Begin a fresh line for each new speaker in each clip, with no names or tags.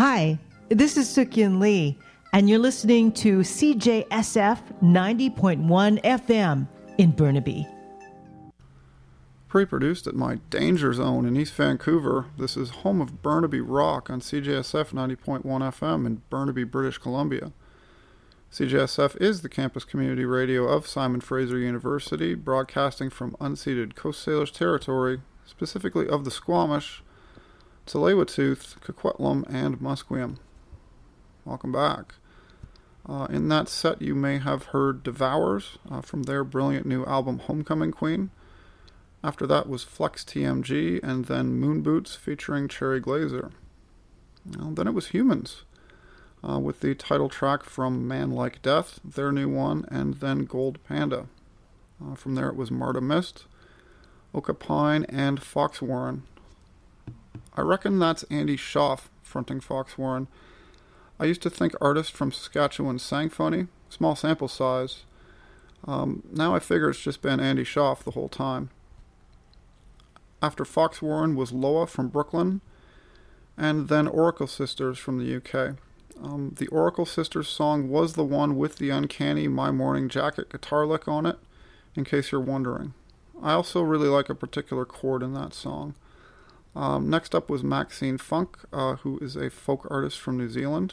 Hi, this is Sukyin Lee, and you're listening to CJSF 90.1 FM in Burnaby.
Pre-produced at my danger zone in East Vancouver, this is home of Burnaby Rock on CJSF 90.1 FM in Burnaby, British Columbia. CJSF is the campus community radio of Simon Fraser University, broadcasting from unceded Coast Salish territory, specifically of the Squamish, Tsleil-Waututh, Coquitlam, and Musqueam. Welcome back. In that set, you may have heard Devours from their brilliant new album Homecoming Queen. After that was Flex TMG, and then Moon Boots featuring Cherry Glazer. Then it was Humans, with the title track from Man Like Death, their new one, and then Gold Panda. From there it was Marta Mist, Oka Pine, and Foxwarren. I reckon that's Andy Schaaf fronting Foxwarren. I used to think artists from Saskatchewan sang funny, small sample size. Now I figure it's just been Andy Schaaf the whole time. After Foxwarren was Loa from Brooklyn, and then Oracle Sisters from the UK. The Oracle Sisters song was the one with the uncanny My Morning Jacket guitar lick on it, in case you're wondering. I also really like a particular chord in that song. Next up was Maxine Funk, who is a folk artist from New Zealand.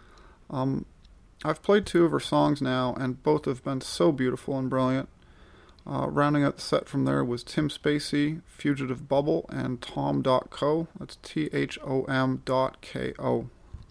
I've played two of her songs now, and both have been so beautiful and brilliant. Rounding out the set from there was Tim Spacey, Fugitive Bubble, and Tom.co. That's THOM.KO.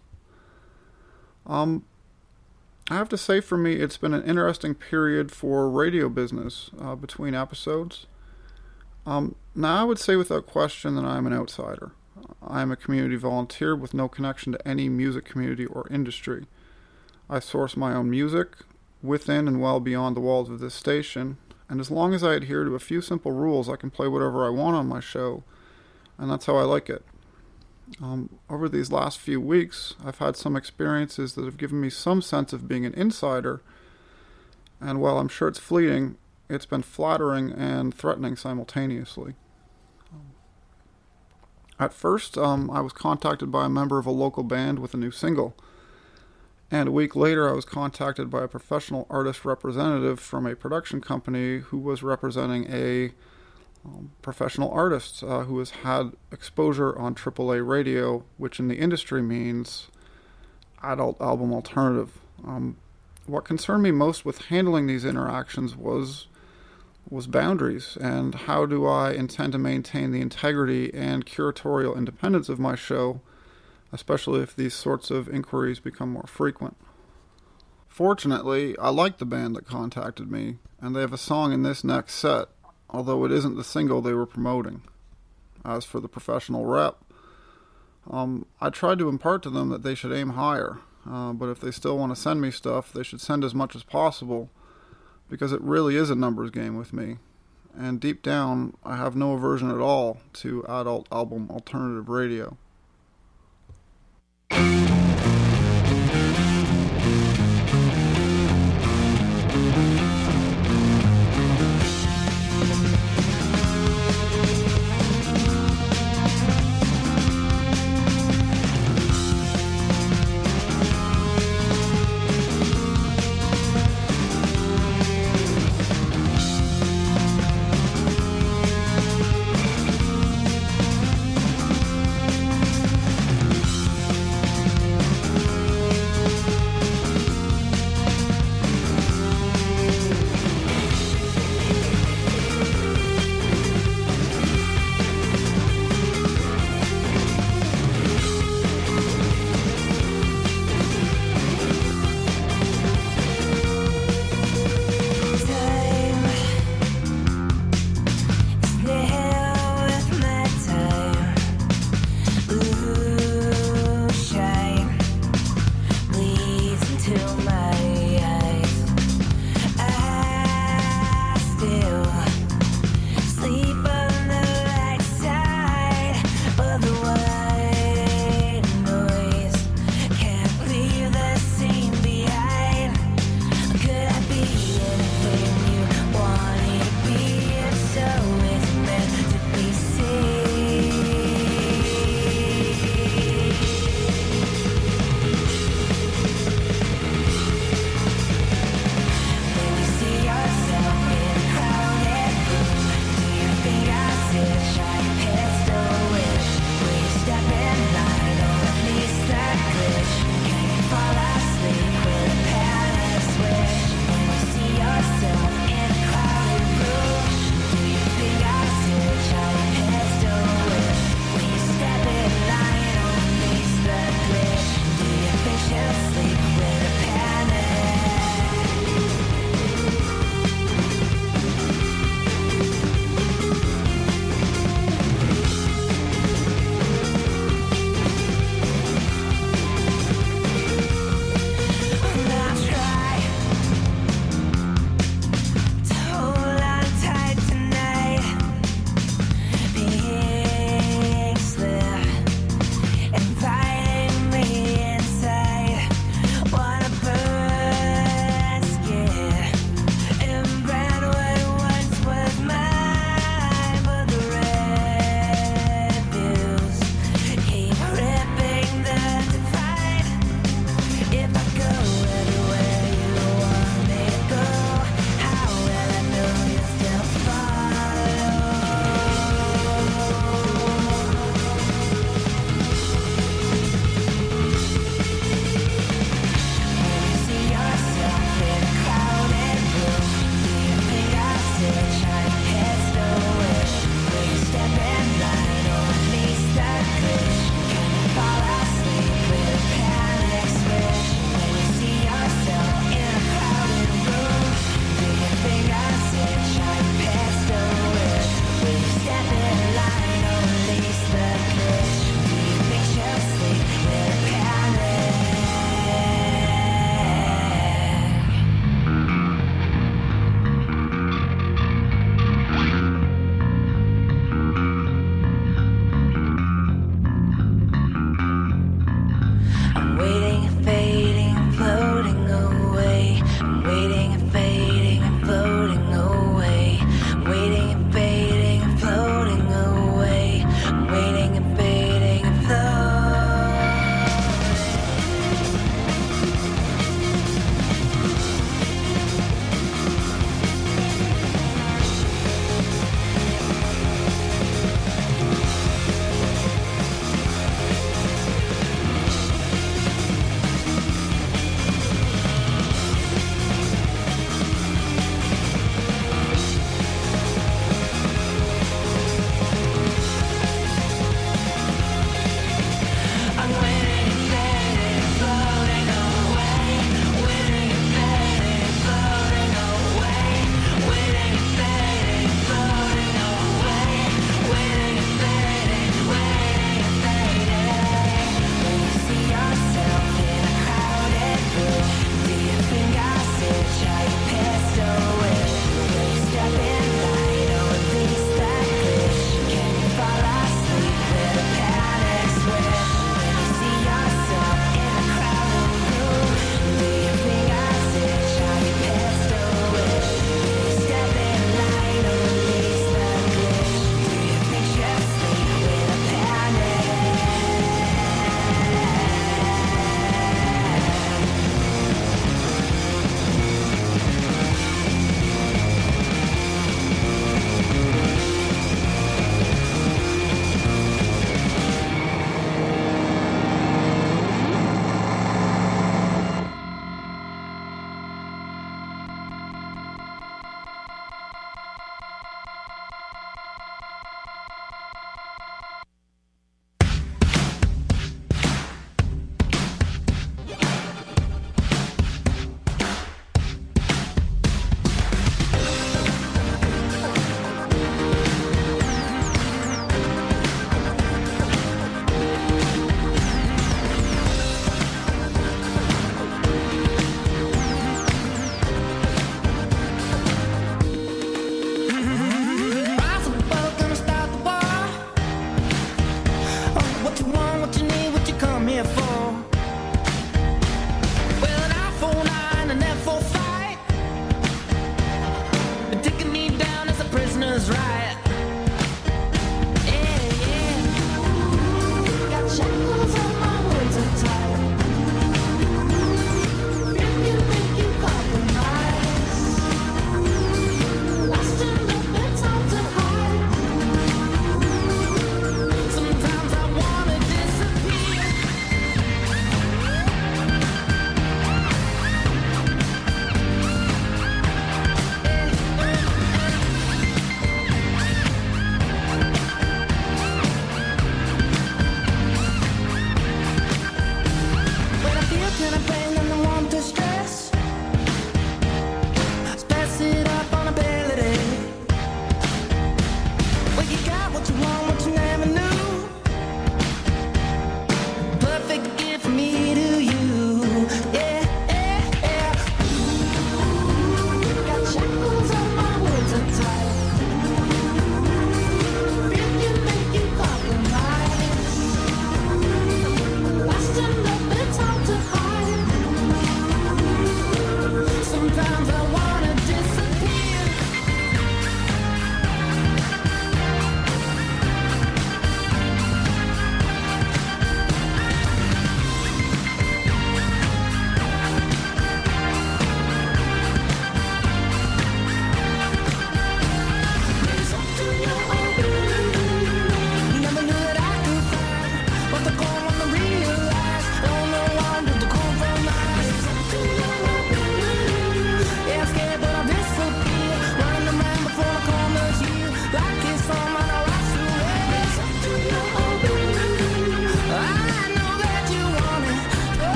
I have to say, for me, it's been an interesting period for radio business between episodes. Now, I would say without question that I'm an outsider. I'm a community volunteer with no connection to any music community or industry. I source my own music within and well beyond the walls of this station, and as long as I adhere to a few simple rules, I can play whatever I want on my show, and that's how I like it. Over these last few weeks, I've had some experiences that have given me some sense of being an insider, and while I'm sure it's fleeting, it's been flattering and threatening simultaneously. At first, I was contacted by a member of a local band with a new single. And a week later, I was contacted by a professional artist representative from a production company who was representing a professional artist who has had exposure on AAA radio, which in the industry means adult album alternative. What concerned me most with handling these interactions was boundaries, and how do I intend to maintain the integrity and curatorial independence of my show, especially if these sorts of inquiries become more frequent. Fortunately, I like the band that contacted me, and they have a song in this next set, although it isn't the single they were promoting. As for the professional rep, I tried to impart to them that they should aim higher, but if they still want to send me stuff, they should send as much as possible, because it really is a numbers game with me, and deep down, I have no aversion at all to adult album alternative radio.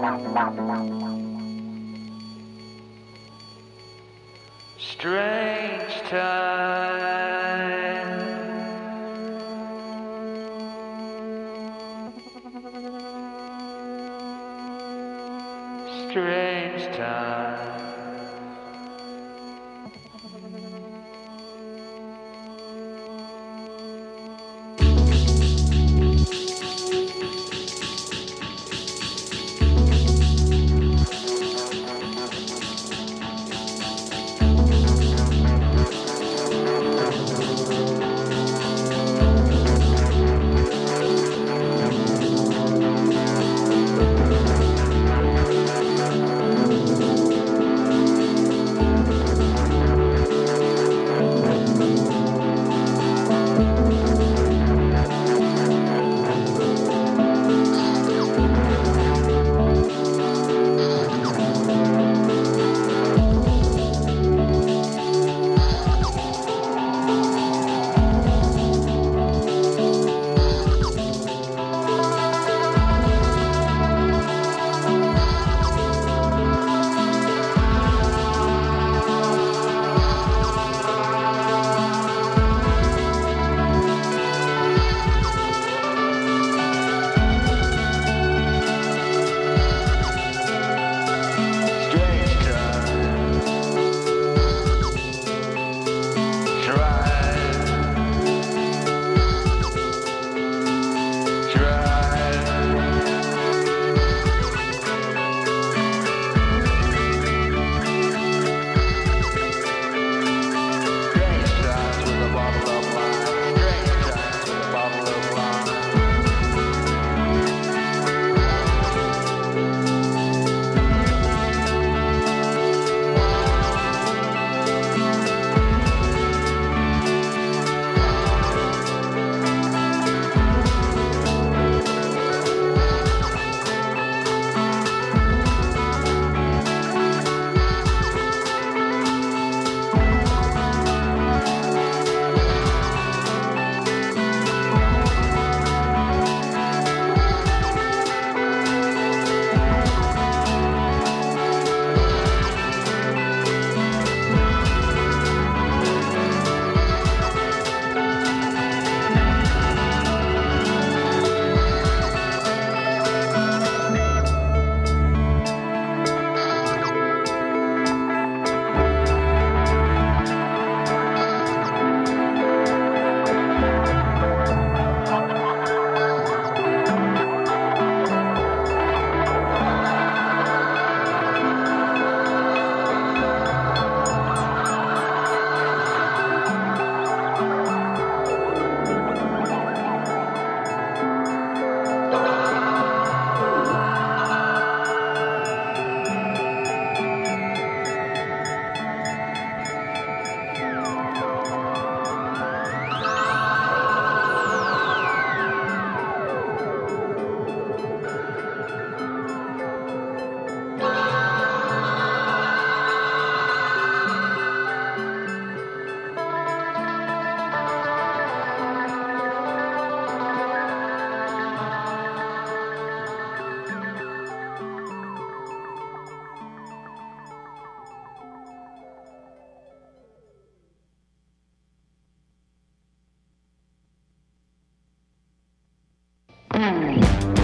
Strange time. Strange time.
Mm.